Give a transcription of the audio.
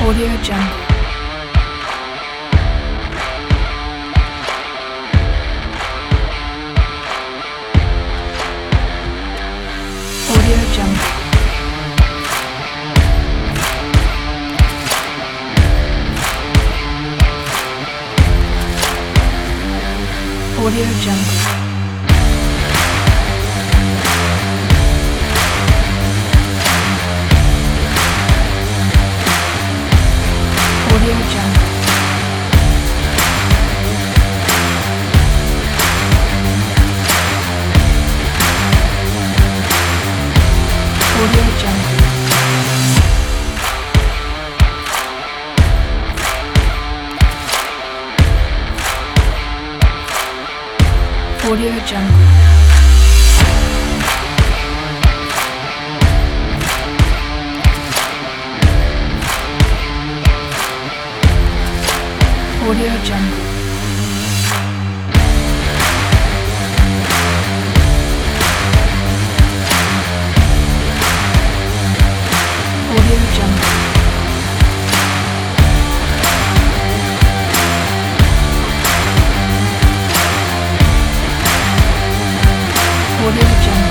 Audio Jungle. Audio Jungle. Audio Jungle. Audio Jungle. Audio Jungle. Audio Jungle. Audio Jungle. Audio Jungle. Audio Jungle.